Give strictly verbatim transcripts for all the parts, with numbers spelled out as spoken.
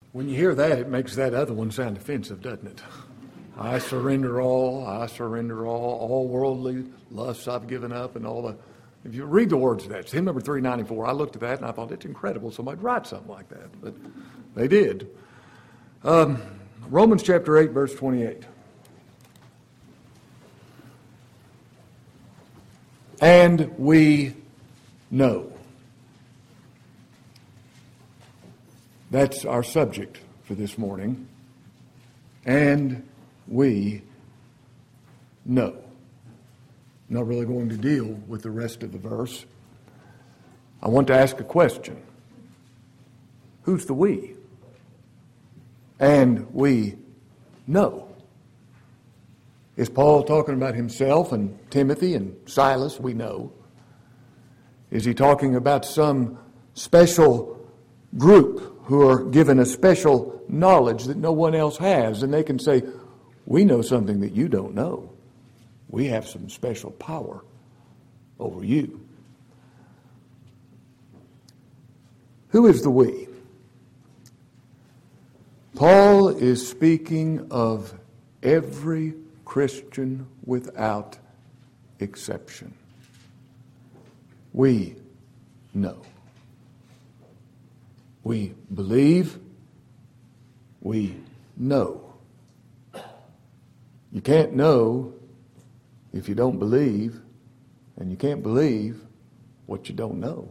When you hear that, it makes that other one sound offensive, doesn't it? I surrender all, I surrender all, all worldly lusts I've given up and all the... If you read the words of that, it's hymn number three ninety-four. I looked at that and I thought, it's incredible somebody'd write something like that. But they did. Um, Romans chapter eight, verse twenty-eight. And we know. That's our subject for this morning. And we know. I'm not really going to deal with the rest of the verse. I want to ask a question. Who's the we? And we know. Is Paul talking about himself and Timothy and Silas? We know. Is he talking about some special group who are given a special knowledge that no one else has, and they can say, we know something that you don't know. We have some special power over you. Who is the we? Paul is speaking of every Christian without exception. We know. We believe. We know. You can't know if you don't believe, and you can't believe what you don't know.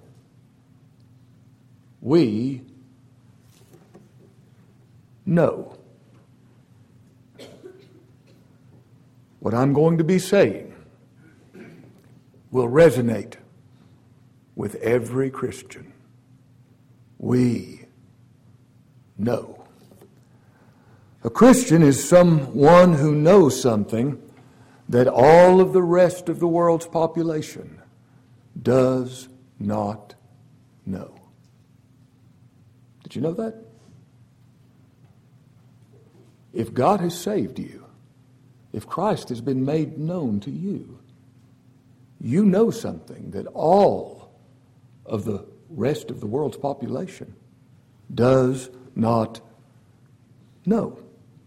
We know. What I'm going to be saying will resonate with every Christian. We know. A Christian is someone who knows something that all of the rest of the world's population does not know. Did you know that? If God has saved you, if Christ has been made known to you, you know something that all of the rest of the world's population does not know.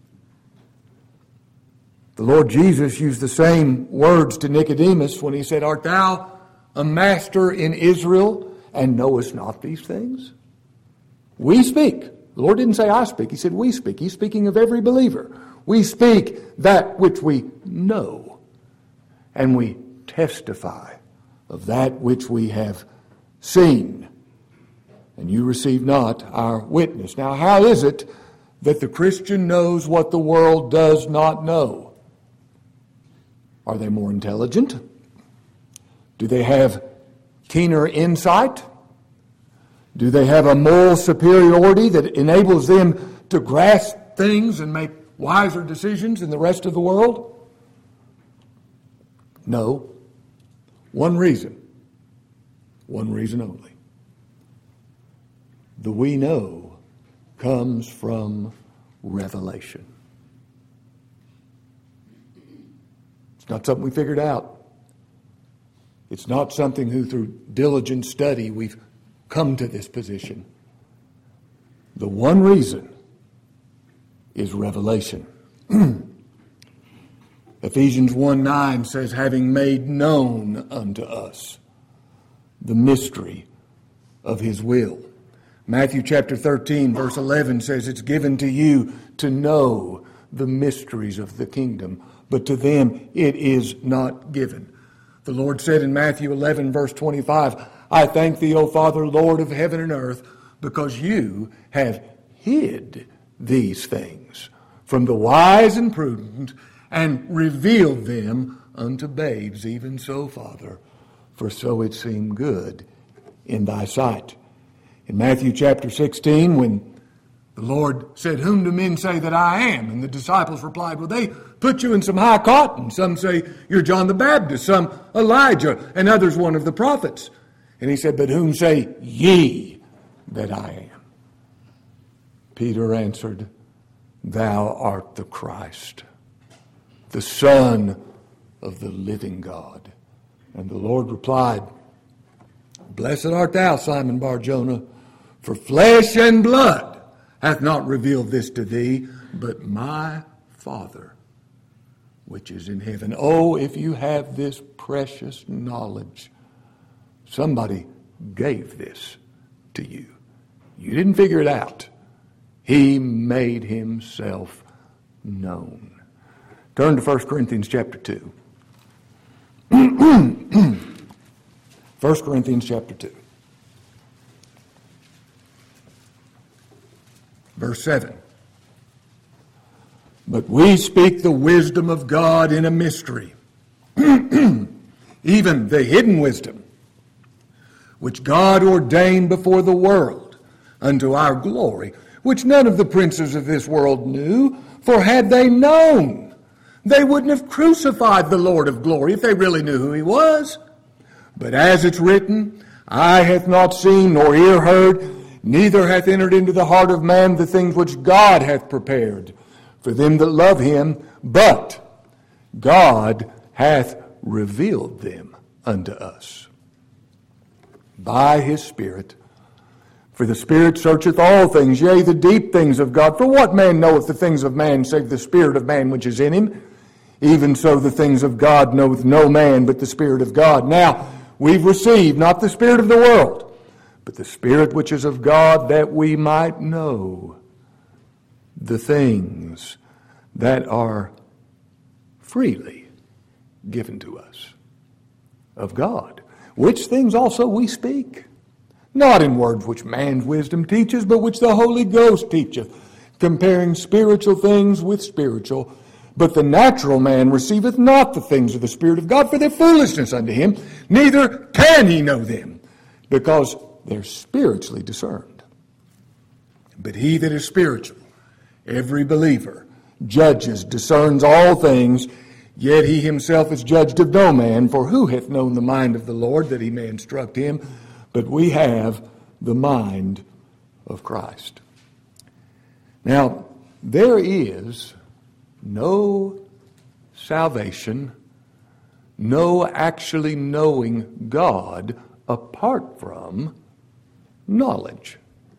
The Lord Jesus used the same words to Nicodemus when he said, art thou a master in Israel and knowest not these things? We speak. The Lord didn't say I speak. He said we speak. He's speaking of every believer. We speak that which we know, and we testify of that which we have seen. And you receive not our witness. Now, how is it that the Christian knows what the world does not know? Are they more intelligent? Do they have keener insight? Do they have a moral superiority that enables them to grasp things and make wiser decisions than the rest of the world? No. One reason. One reason only. The we know comes from revelation. It's not something we figured out. It's not something who through diligent study we've come to this position. The one reason is revelation. Ephesians one nine says, having made known unto us the mystery of his will. Matthew chapter thirteen verse eleven says, it's given to you to know the mysteries of the kingdom, but to them it is not given. The Lord said in Matthew eleven verse twenty-five, I thank thee, O Father, Lord of heaven and earth, because you have hid these things from the wise and prudent and revealed them unto babes. Even so, Father, for so it seemed good in thy sight. In Matthew chapter sixteen, when the Lord said, whom do men say that I am? And the disciples replied, well, they put you in some high cotton. Some say you're John the Baptist, some Elijah, and others one of the prophets. And he said, but whom say ye that I am? Peter answered, thou art the Christ, the Son of the living God. And the Lord replied, blessed art thou, Simon Bar-Jonah, for flesh and blood hath not revealed this to thee, but my Father which is in heaven. Oh, if you have this precious knowledge, somebody gave this to you. You didn't figure it out. He made himself known. Turn to First Corinthians chapter two. First Corinthians chapter two. Verse seven. But we speak the wisdom of God in a mystery, even the hidden wisdom, which God ordained before the world unto our glory, which none of the princes of this world knew, for had they known, they wouldn't have crucified the Lord of glory if they really knew who he was. But as it's written, eye hath not seen, nor ear heard, neither hath entered into the heart of man the things which God hath prepared for them that love him, but God hath revealed them unto us by his Spirit. For the Spirit searcheth all things, yea, the deep things of God. For what man knoweth the things of man, save the Spirit of man which is in him? Even so the things of God knoweth no man, but the Spirit of God. Now, we've received not the spirit of the world, but the Spirit which is of God, that we might know the things that are freely given to us of God, which things also we speak, not in words which man's wisdom teaches, but which the Holy Ghost teacheth, comparing spiritual things with spiritual. But the natural man receiveth not the things of the Spirit of God, for their foolishness unto him, neither can he know them, because they're spiritually discerned. But he that is spiritual, every believer, judges, discerns all things, yet he himself is judged of no man. For who hath known the mind of the Lord, that he may instruct him? But we have the mind of Christ. Now, there is no salvation, no actually knowing God apart from knowledge.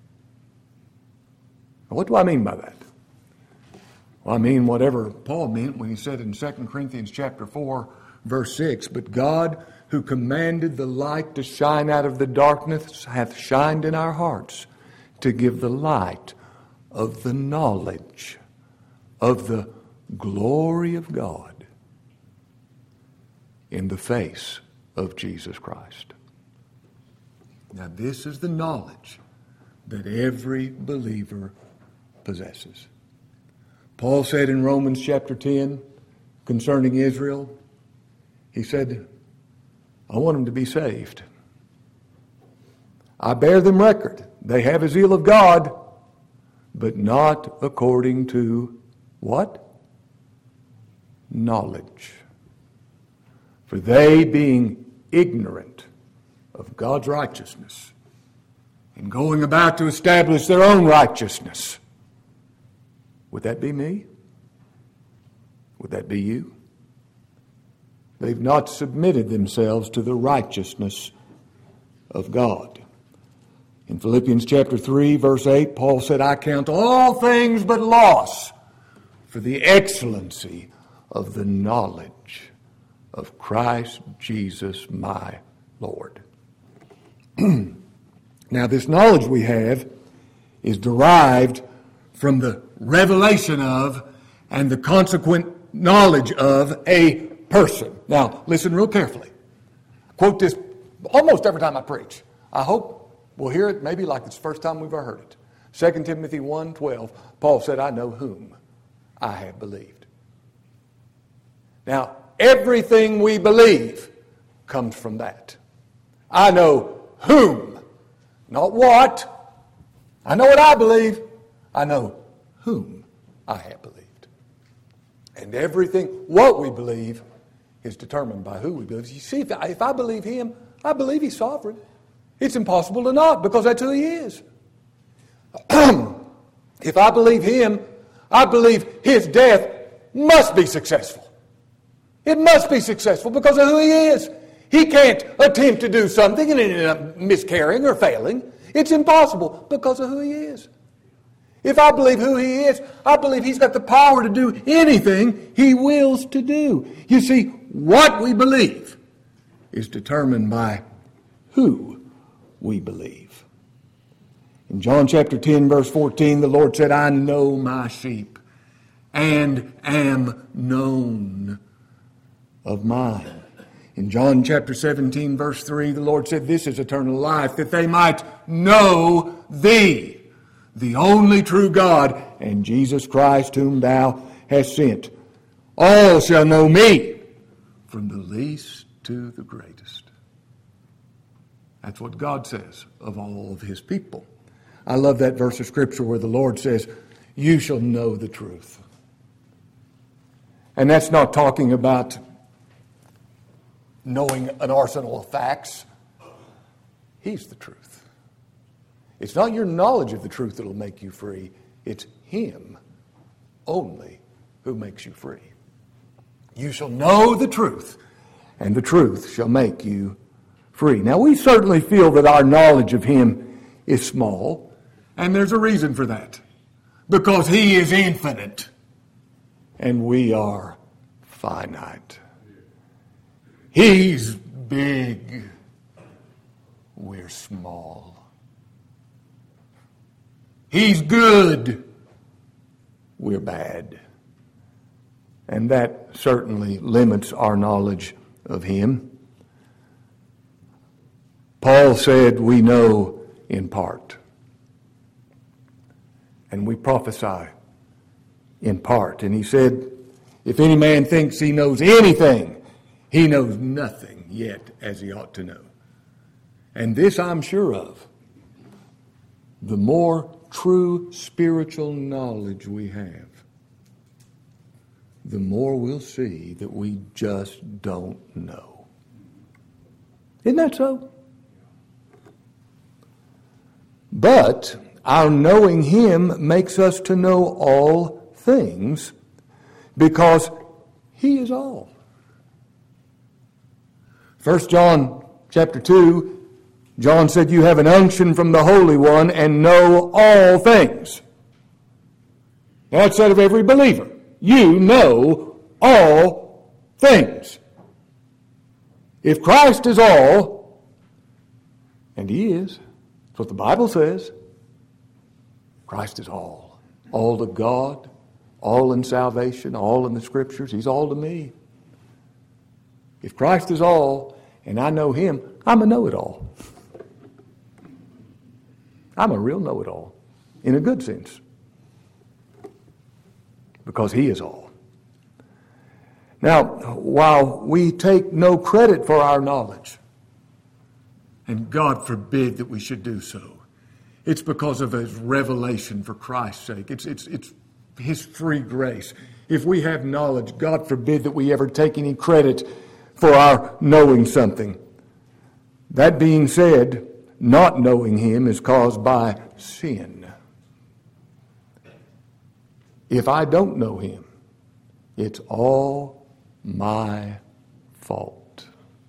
What do I mean by that? Well, I mean whatever Paul meant when he said in Second Corinthians chapter four, verse six, but God, who commanded the light to shine out of the darkness, hath shined in our hearts to give the light of the knowledge of the glory of God in the face of Jesus Christ. Now, this is the knowledge that every believer possesses. Paul said in Romans chapter ten concerning Israel, he said, I want them to be saved. I bear them record. They have a zeal of God, but not according to what? Knowledge. For they, being ignorant of God's righteousness and going about to establish their own righteousness. Would that be me? Would that be you? They've not submitted themselves to the righteousness of God. In Philippians chapter three, verse eight, Paul said, I count all things but loss for the excellency of the knowledge of Christ Jesus my Lord. Now, this knowledge we have is derived from the revelation of and the consequent knowledge of a person. Now, listen real carefully. I quote this almost every time I preach. I hope we'll hear it maybe like it's the first time we've ever heard it. Second Timothy one twelve, Paul said, I know whom I have believed. Now, everything we believe comes from that. I know whom, not what. I know what I believe. I know whom I have believed. And everything, what we believe, is determined by who we believe. You see, if I, if I believe him, I believe he's sovereign. It's impossible to not, because that's who he is. If I believe him, I believe his death must be successful. It must be successful because of who he is. He can't attempt to do something and end up miscarrying or failing. It's impossible because of who he is. If I believe who He is, I believe He's got the power to do anything He wills to do. You see, what we believe is determined by who we believe. In John chapter ten, verse fourteen, the Lord said, I know my sheep and am known of mine. In John chapter seventeen, verse three, the Lord said, this is eternal life, that they might know Thee, the only true God, and Jesus Christ whom Thou hast sent. All shall know me, from the least to the greatest. That's what God says of all of His people. I love that verse of Scripture where the Lord says, you shall know the truth. And that's not talking about knowing an arsenal of facts. He's the truth. It's not your knowledge of the truth that will make you free. It's Him only who makes you free. You shall know the truth, and the truth shall make you free. Now, we certainly feel that our knowledge of Him is small, and there's a reason for that. Because He is infinite, and we are finite. He's big, we're small. He's good, we're bad. And that certainly limits our knowledge of Him. Paul said we know in part. And we prophesy in part. And he said, if any man thinks he knows anything, he knows nothing yet as he ought to know. And this I'm sure of. The more true spiritual knowledge we have, the more we'll see that we just don't know. Isn't that so? But our knowing Him makes us to know all things because He is all. First John chapter two, John said, you have an unction from the Holy One and know all things. That's said of every believer. You know all things. If Christ is all, and He is, that's what the Bible says, Christ is all. All to God, all in salvation, all in the Scriptures. He's all to me. If Christ is all, and I know Him, I'm a know-it-all. I'm a real know-it-all, in a good sense. Because He is all. Now, while we take no credit for our knowledge, and God forbid that we should do so, it's because of His revelation for Christ's sake. It's, it's, it's His free grace. If we have knowledge, God forbid that we ever take any credit for our knowing something. That being said, not knowing Him is caused by sin. If I don't know Him, it's all my fault.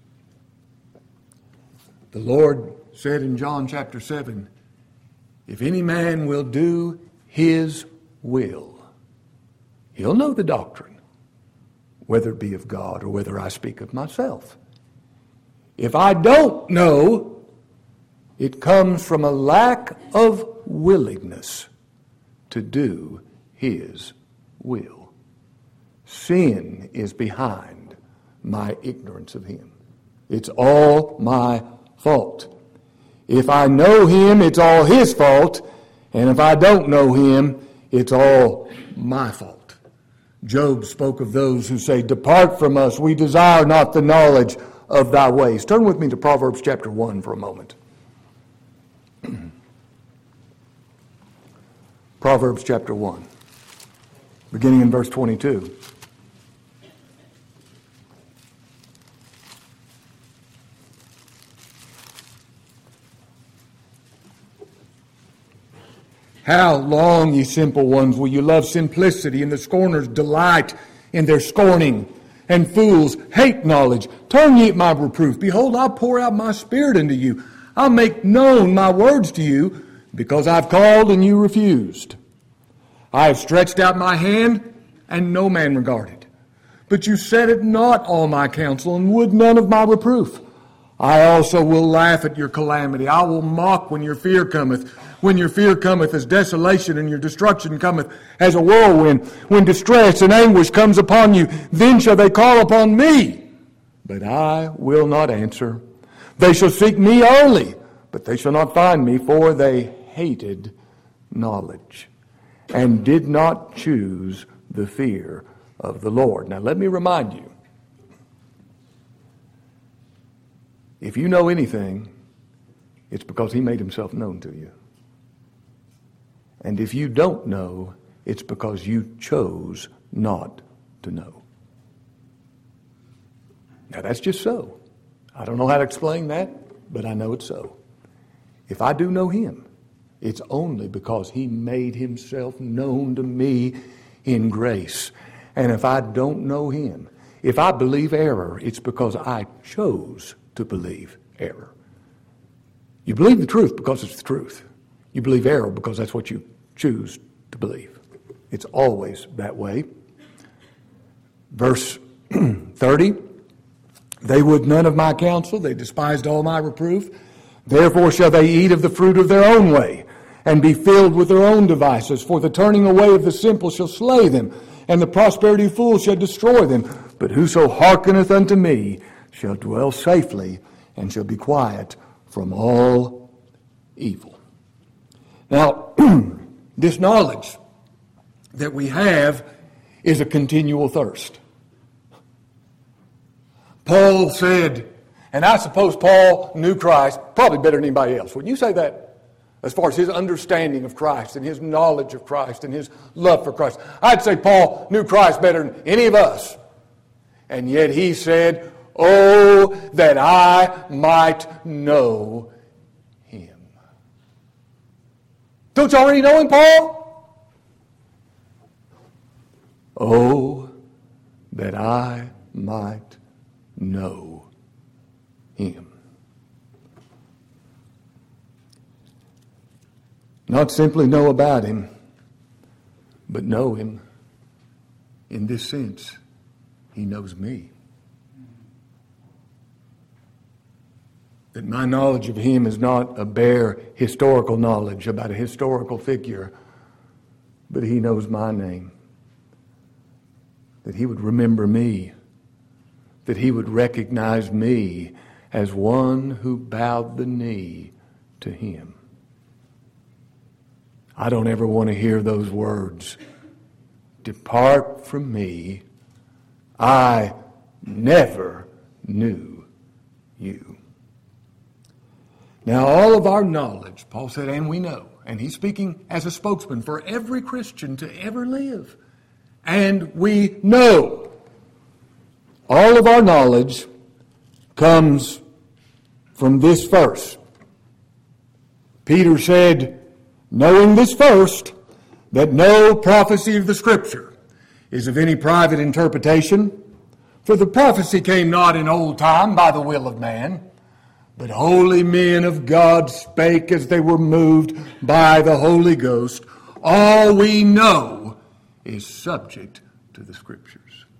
The Lord said in John chapter seven, if any man will do His will, he'll know the doctrine, whether it be of God or whether I speak of myself. If I don't know, it comes from a lack of willingness to do His will. Sin is behind my ignorance of Him. It's all my fault. If I know Him, it's all His fault. And if I don't know Him, it's all my fault. Job spoke of those who say, depart from us, we desire not the knowledge of Thy ways. Turn with me to Proverbs chapter one for a moment. Proverbs chapter one, beginning in verse twenty-two. How long, ye simple ones, will you love simplicity, and the scorners delight in their scorning, and fools hate knowledge? Turn ye at my reproof. Behold, I'll pour out my spirit into you. I'll make known my words to you, because I've called and you refused. I have stretched out my hand, and no man regarded. But you set at naught all my counsel, and would none of my reproof. I also will laugh at your calamity. I will mock when your fear cometh. When your fear cometh as desolation, and your destruction cometh as a whirlwind. When distress and anguish comes upon you, then shall they call upon me. But I will not answer. They shall seek me early, but they shall not find me, for they hated knowledge, and did not choose the fear of the Lord. Now let me remind you, if you know anything, it's because he made himself known to you. And if you don't know, it's because you chose not to know. Now that's just so. I don't know how to explain that, but I know it's so. If I do know him, it's only because he made himself known to me in grace. And if I don't know him, if I believe error, it's because I chose to believe error. You believe the truth because it's the truth. You believe error because that's what you choose to believe. It's always that way. Verse thirty, they would none of my counsel, they despised all my reproof. Therefore shall they eat of the fruit of their own way, and be filled with their own devices. For the turning away of the simple shall slay them, and the prosperity of fools shall destroy them. But whoso hearkeneth unto me shall dwell safely, and shall be quiet from all evil. Now, this knowledge that we have is a continual thirst. Paul said, and I suppose Paul knew Christ probably better than anybody else. Wouldn't you say that? As far as his understanding of Christ and his knowledge of Christ and his love for Christ. I'd say Paul knew Christ better than any of us. And yet he said, oh, that I might know him. Don't you already know him, Paul? Oh, that I might know him. Not simply know about him, but know him in this sense. He knows me. That my knowledge of him is not a bare historical knowledge about a historical figure, but he knows my name. That he would remember me. That he would recognize me as one who bowed the knee to him. I don't ever want to hear those words. Depart from me. I never knew you. Now, all of our knowledge, Paul said, and we know, and he's speaking as a spokesman for every Christian to ever live. And we know all of our knowledge comes from this verse. Peter said, knowing this first, that no prophecy of the Scripture is of any private interpretation, for the prophecy came not in old time by the will of man, but holy men of God spake as they were moved by the Holy Ghost. All we know is subject to the Scriptures.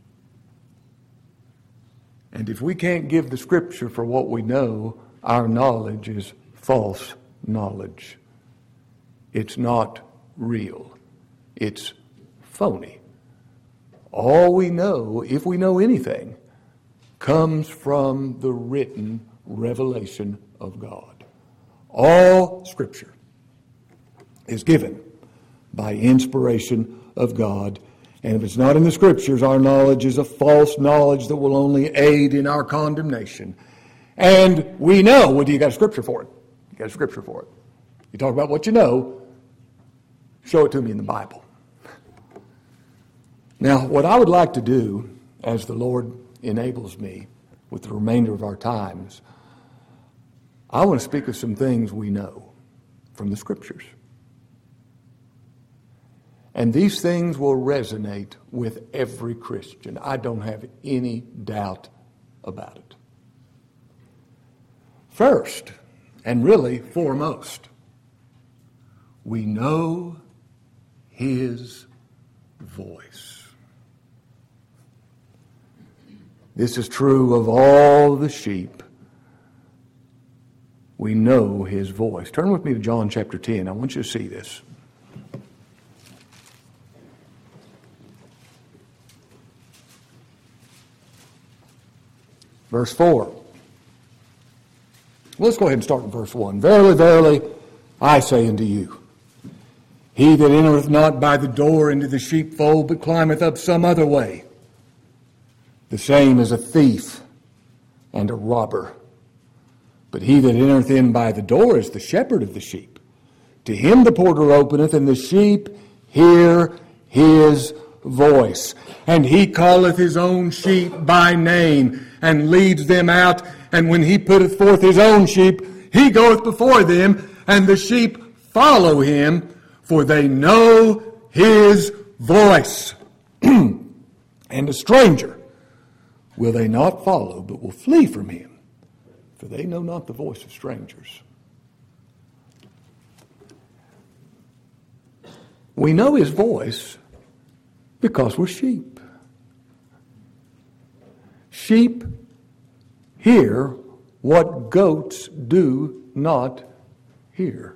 And if we can't give the Scripture for what we know, our knowledge is false knowledge. It's not real. It's phony. All we know, if we know anything, comes from the written revelation of God. All Scripture is given by inspiration of God. And if it's not in the Scriptures, our knowledge is a false knowledge that will only aid in our condemnation. And we know, well, you got a Scripture for it. You got a Scripture for it. You talk about what you know, show it to me in the Bible. Now, what I would like to do, as the Lord enables me with the remainder of our times, I want to speak of some things we know from the Scriptures. And these things will resonate with every Christian. I don't have any doubt about it. First, and really foremost, we know his voice. This is true of all the sheep. We know his voice. Turn with me to John chapter ten. I want you to see this. Verse four. Well, let's go ahead and start in verse one. Verily, verily, I say unto you, he that entereth not by the door into the sheepfold, but climbeth up some other way, the same is a thief and a robber. But he that entereth in by the door is the shepherd of the sheep. To him the porter openeth, and the sheep hear his voice. And he calleth his own sheep by name, and leads them out. And when he putteth forth his own sheep, he goeth before them, and the sheep follow him, for they know his voice. And a stranger will they not follow, but will flee from him, for they know not the voice of strangers. We know his voice because we're sheep. Sheep hear what goats do not hear.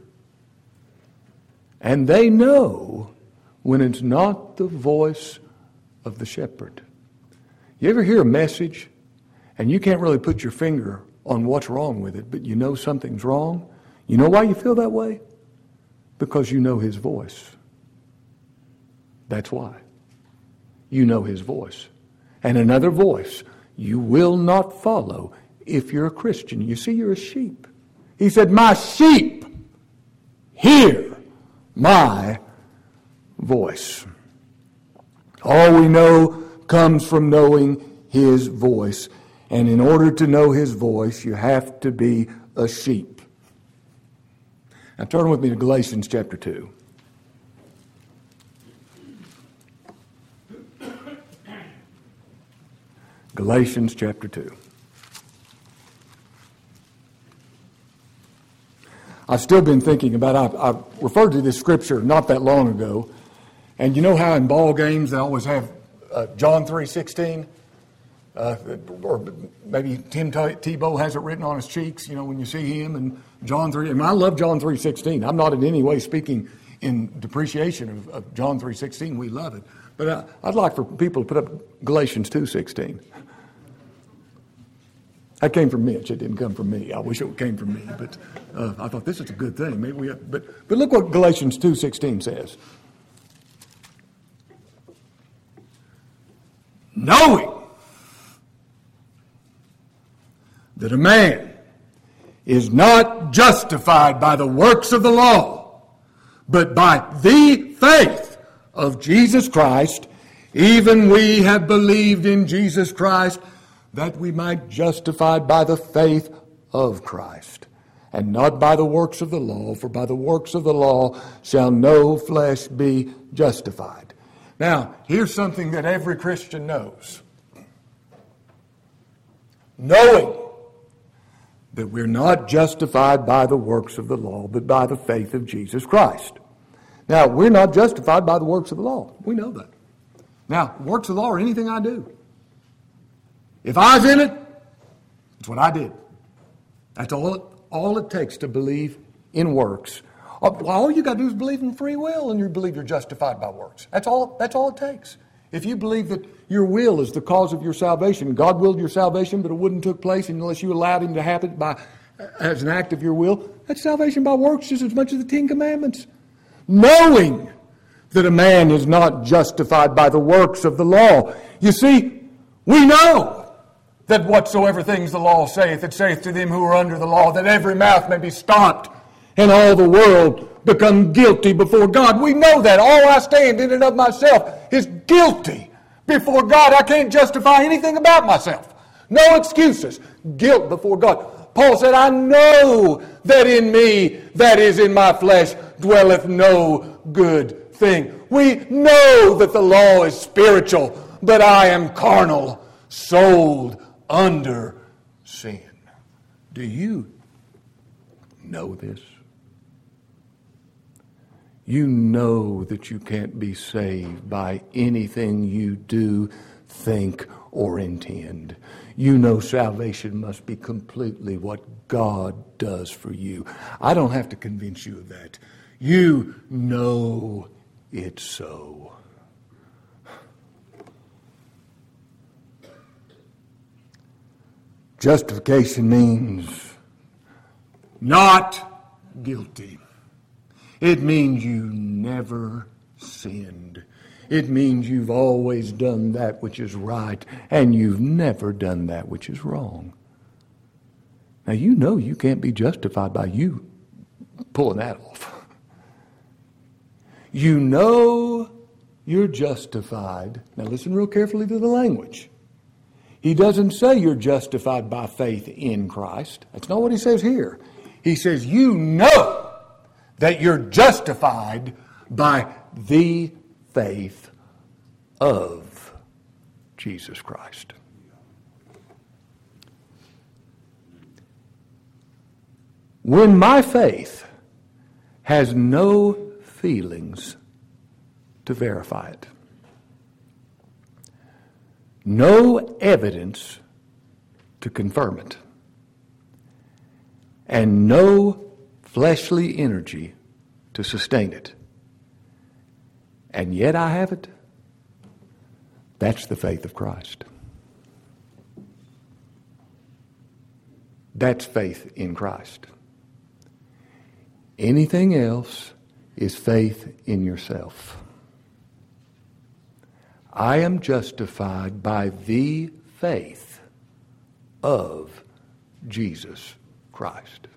And they know when it's not the voice of the shepherd. You ever hear a message and you can't really put your finger on what's wrong with it, but you know something's wrong? You know why you feel that way? Because you know his voice. That's why. You know his voice. And another voice you will not follow if you're a Christian. You see, you're a sheep. He said, my sheep hear my voice. All we know comes from knowing his voice. And in order to know his voice, you have to be a sheep. Now turn with me to Galatians chapter two. Galatians chapter two. I've still been thinking about, I, I referred to this scripture not that long ago, and you know how in ball games they always have uh, John three sixteen? Uh, or maybe Tim Tebow has it written on his cheeks, you know, when you see him, and John three. I mean, I love John three sixteen. I'm not in any way speaking in depreciation of, of John three sixteen. We love it. But uh, I'd like for people to put up Galatians two sixteen. That came from Mitch. It didn't come from me. I wish it came from me, but uh, I thought this is a good thing. Maybe we have, but but look what Galatians two sixteen says. Knowing that a man is not justified by the works of the law, but by the faith of Jesus Christ, even we have believed in Jesus Christ, that we might be justified by the faith of Christ, and not by the works of the law, for by the works of the law shall no flesh be justified. Now, here's something that every Christian knows. Knowing that we're not justified by the works of the law, but by the faith of Jesus Christ. Now, we're not justified by the works of the law. We know that. Now, works of the law are anything I do. If I was in it, it's what I did. That's all it, all it takes to believe in works. All you got to do is believe in free will, and you believe you're justified by works. That's all, that's all it takes. If you believe that your will is the cause of your salvation, God willed your salvation, but it wouldn't take place unless you allowed him to happen by, as an act of your will, that's salvation by works just as much as the Ten Commandments. Knowing that a man is not justified by the works of the law. You see, we know that whatsoever things the law saith, it saith to them who are under the law, that every mouth may be stopped, and all the world become guilty before God. We know that. All I stand in and of myself is guilty before God. I can't justify anything about myself. No excuses. Guilt before God. Paul said, I know that in me, that is in my flesh, dwelleth no good thing. We know that the law is spiritual, but I am carnal, sold under sin. Do you know this? You know that you can't be saved by anything you do, think, or intend. You know salvation must be completely what God does for you. I don't have to convince you of that. You know it's so. Justification means not guilty. It means you never sinned. It means you've always done that which is right, and you've never done that which is wrong. Now, you know you can't be justified by you pulling that off. You know you're justified. Now, listen real carefully to the language. He doesn't say you're justified by faith in Christ. That's not what he says here. He says you know that you're justified by the faith of Jesus Christ. When my faith has no feelings to verify it, no evidence to confirm it, and no fleshly energy to sustain it, and yet I have it, that's the faith of Christ. That's faith in Christ. Anything else is faith in yourself. I am justified by the faith of Jesus Christ.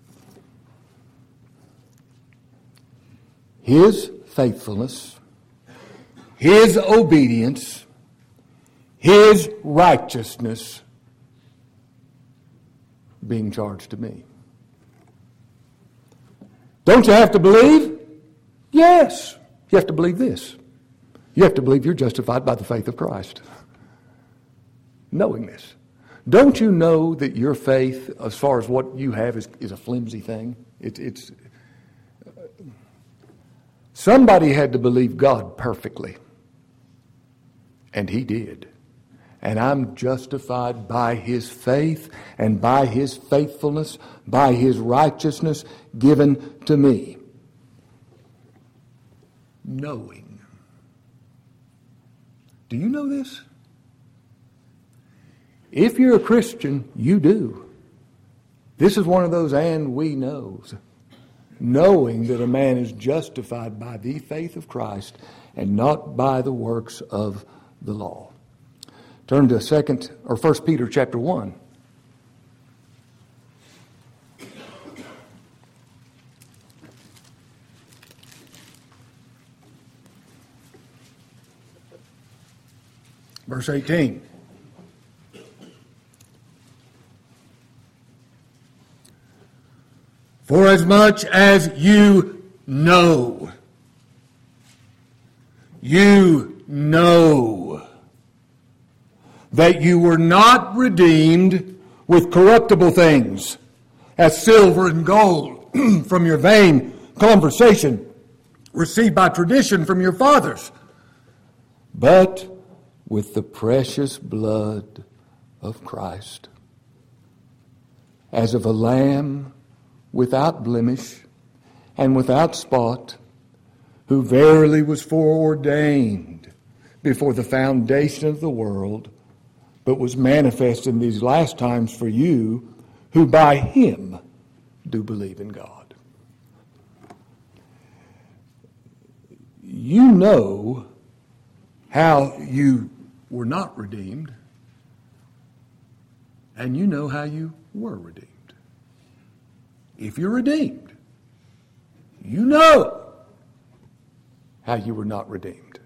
His faithfulness, His obedience, His righteousness being charged to me. Don't you have to believe? Yes. You have to believe this. You have to believe you're justified by the faith of Christ. Knowing this. Don't you know that your faith, as far as what you have, is, is a flimsy thing? It, it's uh, somebody had to believe God perfectly. And He did. And I'm justified by His faith and by His faithfulness, by His righteousness given to me. Knowing. Do you know this? If you're a Christian, you do. This is one of those and we knows. Knowing that a man is justified by the faith of Christ and not by the works of the law. Turn to second or First Peter chapter one. Verse eighteen. For as much as you know, you know that you were not redeemed with corruptible things, as silver and gold from your vain conversation received by tradition from your fathers, but with the precious blood of Christ, as of a lamb without blemish and without spot, who verily was foreordained before the foundation of the world, but was manifest in these last times for you, who by Him do believe in God. You know how you were not redeemed, and you know how you were redeemed. If you're redeemed, you know how you were not redeemed.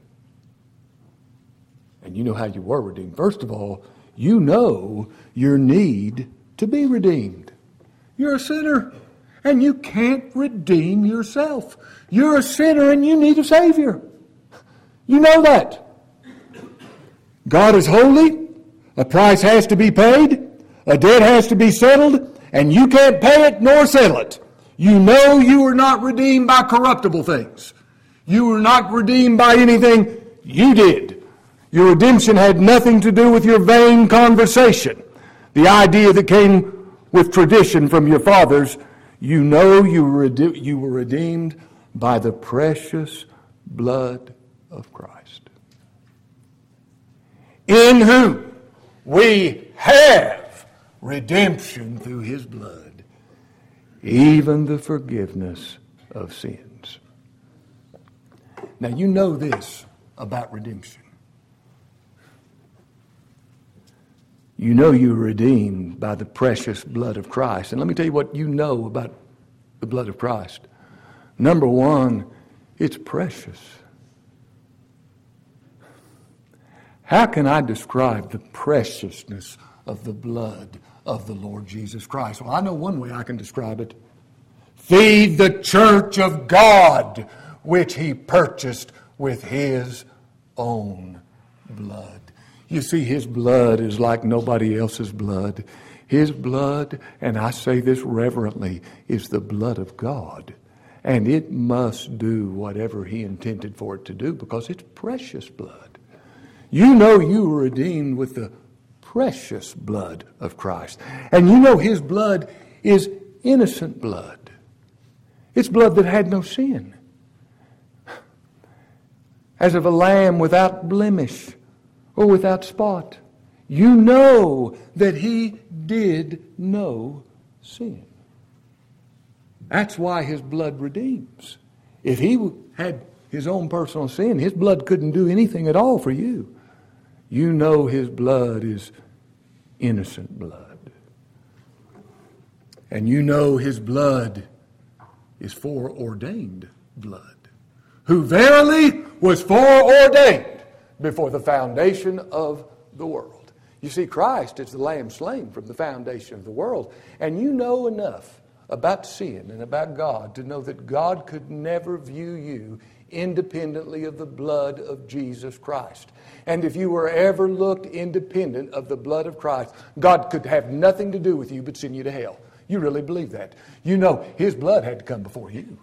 And you know how you were redeemed. First of all, you know your need to be redeemed. You're a sinner, and you can't redeem yourself. You're a sinner, and you need a Savior. You know that. God is holy. A price has to be paid. A debt has to be settled, and you can't pay it nor settle it. You know you were not redeemed by corruptible things. You were not redeemed by anything you did. Your redemption had nothing to do with your vain conversation, the idea that came with tradition from your fathers. You know you were, rede- you were redeemed by the precious blood of Christ, in whom we have redemption through his blood, even the forgiveness of sins. Now you know this about redemption. You know you're redeemed by the precious blood of Christ. And let me tell you what you know about the blood of Christ. Number one, it's precious. How can I describe the preciousness of the blood of the Lord Jesus Christ? Well, I know one way I can describe it. Feed the church of God, which he purchased with his own blood. You see, his blood is like nobody else's blood. His blood, and I say this reverently, is the blood of God. And it must do whatever he intended for it to do because it's precious blood. You know you were redeemed with the precious blood of Christ. And you know his blood is innocent blood. It's blood that had no sin. As of a lamb without blemish or without spot. You know that he did no sin. That's why his blood redeems. If he had his own personal sin, his blood couldn't do anything at all for you. You know his blood is innocent blood. And you know his blood is foreordained blood, who verily was foreordained before the foundation of the world. You see, Christ is the Lamb slain from the foundation of the world. And you know enough about sin and about God to know that God could never view you independently of the blood of Jesus Christ. And if you were ever looked independent of the blood of Christ, God could have nothing to do with you but send you to hell. You really believe that. You know his blood had to come before you.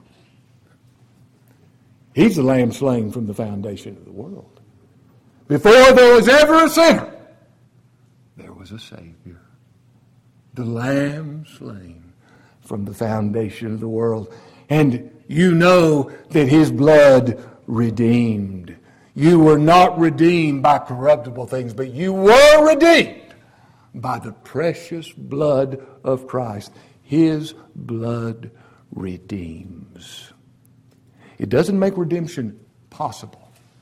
He's the Lamb slain from the foundation of the world. Before there was ever a sinner, there was a Savior. The Lamb slain from the foundation of the world. And you know that his blood redeemed. You were not redeemed by corruptible things, but you were redeemed by the precious blood of Christ. His blood redeems. It doesn't make redemption possible.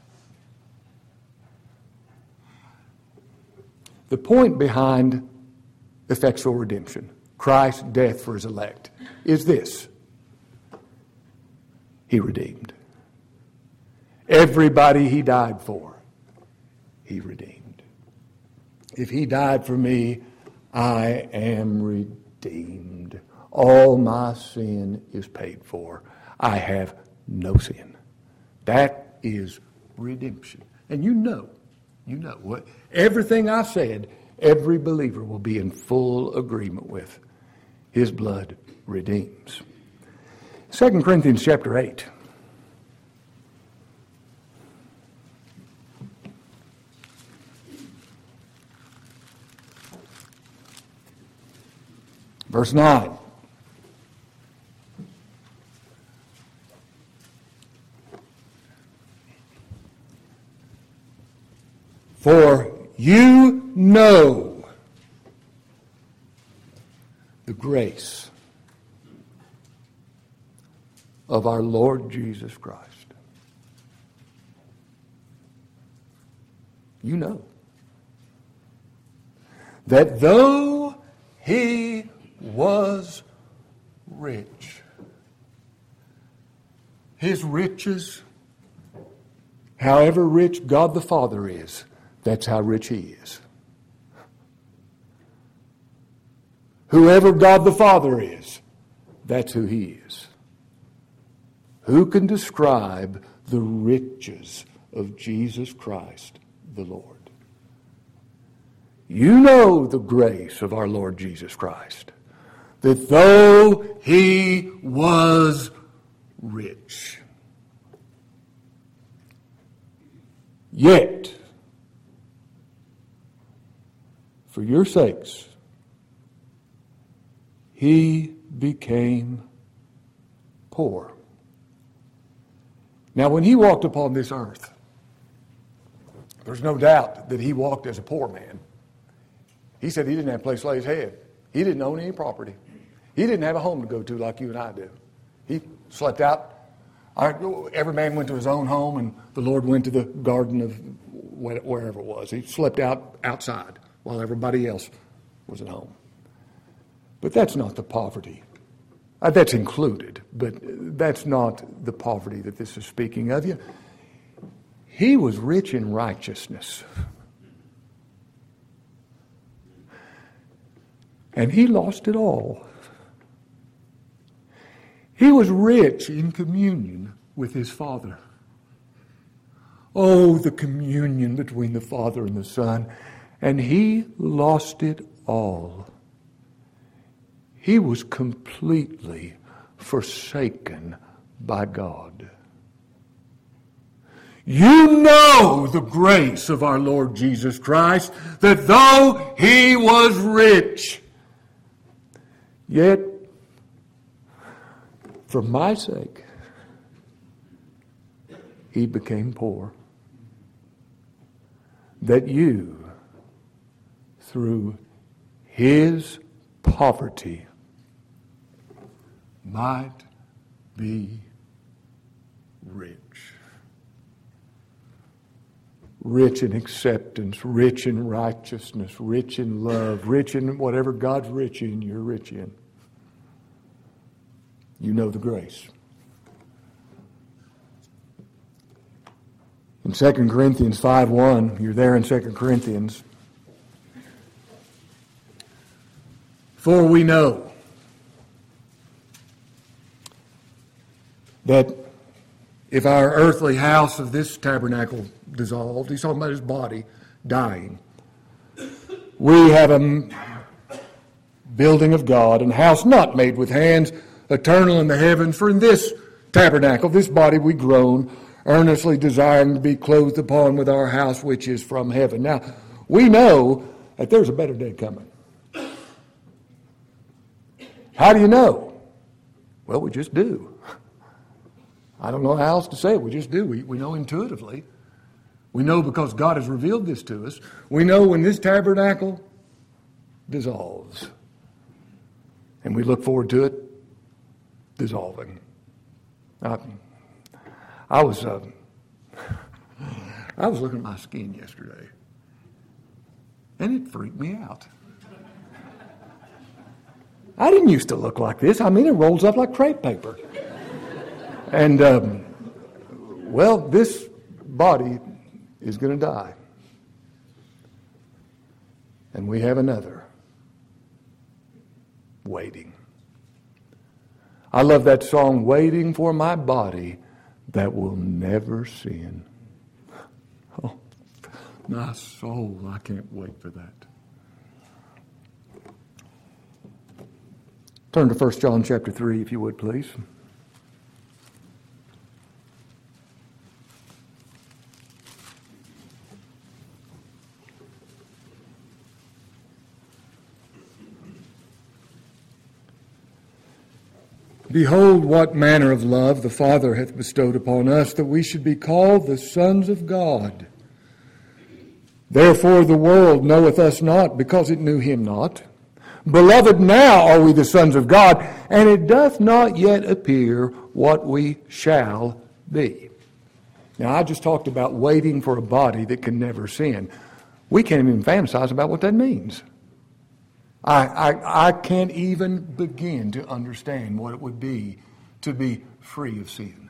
The point behind effectual redemption, Christ's death for his elect, is this. He redeemed. Everybody he died for, he redeemed. If he died for me, I am redeemed. All my sin is paid for. I have no sin. That is redemption. And you know, you know what everything I said, every believer will be in full agreement with. His blood redeems. Second Corinthians chapter eight. Verse nine. For you know the grace of our Lord Jesus Christ. You know that though he was rich, his riches, however rich God the Father is, that's how rich he is. Whoever God the Father is, that's who he is. Who can describe the riches of Jesus Christ the Lord? You know the grace of our Lord Jesus Christ. that though he was rich, yet for your sakes he became poor. Now, when he walked upon this earth, there's no doubt that he walked as a poor man. He said he didn't have a place to lay his head. He didn't own any property. He didn't have a home to go to like you and I do. He slept out. Every man went to his own home, and the Lord went to the garden of wherever it was. He slept out outside while everybody else was at home. But that's not the poverty. Uh, that's included, but that's not the poverty that this is speaking of. You. He was rich in righteousness. And he lost it all. He was rich in communion with his Father. Oh, the communion between the Father and the Son. And he lost it all. He was completely forsaken by God. You know the grace of our Lord Jesus Christ, that though he was rich, yet for my sake, he became poor, that you, through his poverty, might be rich. Rich in acceptance, rich in righteousness, rich in love, rich in whatever God's rich in, you're rich in. You know the grace. In Second Corinthians five one, you're there in Second Corinthians. For we know that if our earthly house of this tabernacle dissolved, he's talking about his body dying, we have a building of God, and house not made with hands, eternal in the heavens. For in this tabernacle, this body we groan, earnestly desiring to be clothed upon with our house which is from heaven. Now, we know that there's a better day coming. How do you know? Well, we just do. I don't know how else to say it. We just do. We, we know intuitively. We know because God has revealed this to us. We know when this tabernacle dissolves. And we look forward to it dissolving. I, I was uh, I was looking at my skin yesterday, and it freaked me out. I didn't used to look like this. I mean, it rolls up like crepe paper. And, um, well, this body is going to die. And we have another waiting. I love that song, Waiting for My Body That Will Never Sin. Oh, my soul, I can't wait for that. Turn to First John chapter three, if you would, please. Behold, what manner of love the Father hath bestowed upon us, that we should be called the sons of God. Therefore the world knoweth us not, because it knew him not. Beloved, now are we the sons of God, and it doth not yet appear what we shall be. Now, I just talked about waiting for a body that can never sin. We can't even fantasize about what that means. I, I, I can't even begin to understand what it would be to be free of sin.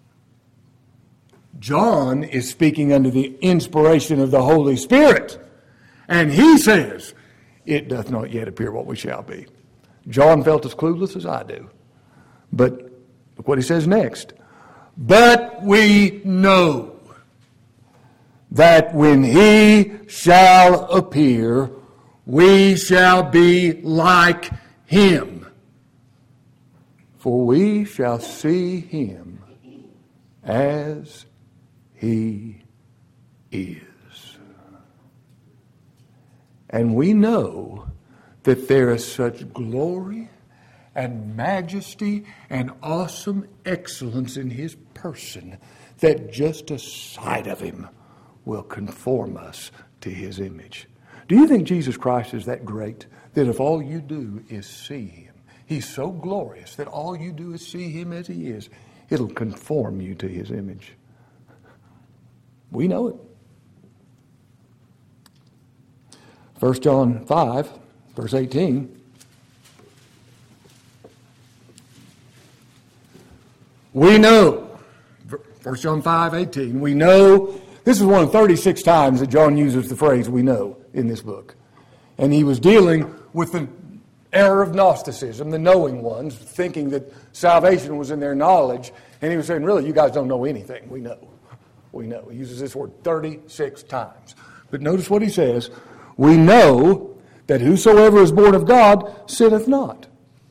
John is speaking under the inspiration of the Holy Spirit, and he says, it doth not yet appear what we shall be. John felt as clueless as I do. But look what he says next. But we know that when he shall appear, we shall be like him, For we shall see him as he is. And we know that there is such glory and majesty and awesome excellence in his person that just a sight of him will conform us to his image. Do you think Jesus Christ is that great that if all you do is see him, he's so glorious that all you do is see him as he is, it'll conform you to his image? We know it. First John five, verse eighteen. We know, First John five, eighteen, we know, this is one of thirty-six times that John uses the phrase we know in this book. And he was dealing with the error of Gnosticism, the knowing ones, thinking that salvation was in their knowledge. And he was saying, really, you guys don't know anything. We know. We know. He uses this word thirty-six times. But notice what he says. We know that whosoever is born of God sinneth not.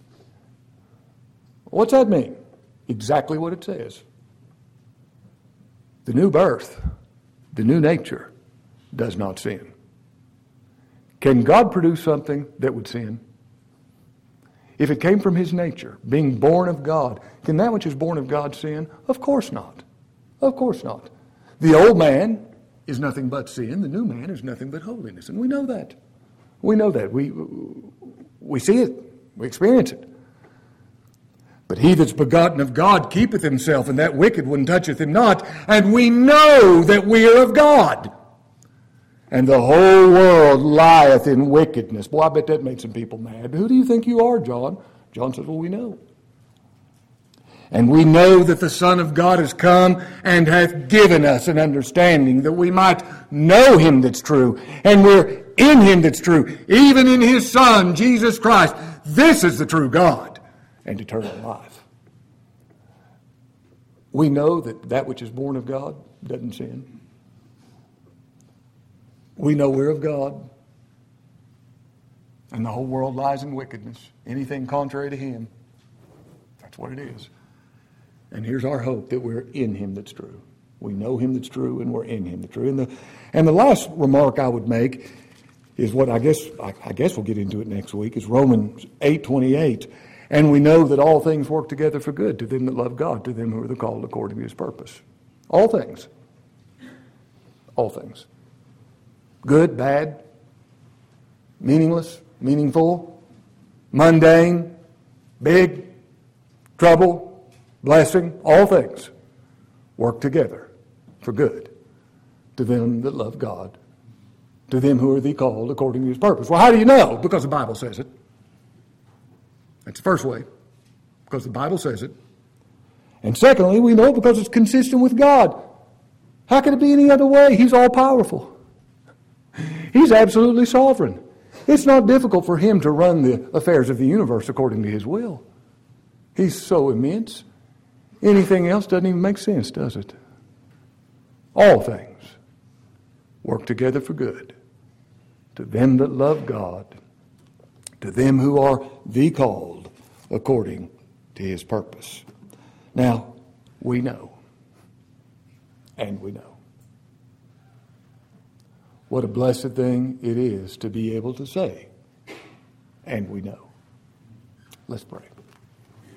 What's that mean? Exactly what it says. The new birth, the new nature, does not sin. Can God produce something that would sin? If it came from his nature, being born of God, can that which is born of God sin? Of course not. Of course not. The old man is nothing but sin. The new man is nothing but holiness. And we know that. We know that. We, we see it. We experience it. But he that's begotten of God keepeth himself, and that wicked one toucheth him not. And we know that we are of God. And the whole world lieth in wickedness. Boy, I bet that made some people mad. Who do you think you are, John? John says, well, we know. And we know that the Son of God is come and hath given us an understanding that we might know him that's true. And we're in him that's true, even in his Son, Jesus Christ. This is the true God and eternal life. We know that that which is born of God doesn't sin. We know we're of God. And the whole world lies in wickedness. Anything contrary to him, that's what it is. And here's our hope, that we're in him that's true. We know him that's true, and we're in him that's true. And the, and the last remark I would make is what I guess I, I guess we'll get into it next week, is Romans eight twenty-eight. And we know that all things work together for good to them that love God, to them who are the called according to his purpose. All things. All things. Good, bad, meaningless, meaningful, mundane, big, trouble, blessing, all things work together for good to them that love God, to them who are the called according to his purpose. Well, how do you know? Because the Bible says it. That's the first way, because the Bible says it. And secondly, we know because it's consistent with God. How can it be any other way? He's all powerful. He's absolutely sovereign. It's not difficult for him to run the affairs of the universe according to his will. He's so immense. Anything else doesn't even make sense, does it? All things work together for good to them that love God, to them who are the called according to his purpose. Now, we know, and we know. What a blessed thing it is to be able to say, and we know. Let's pray.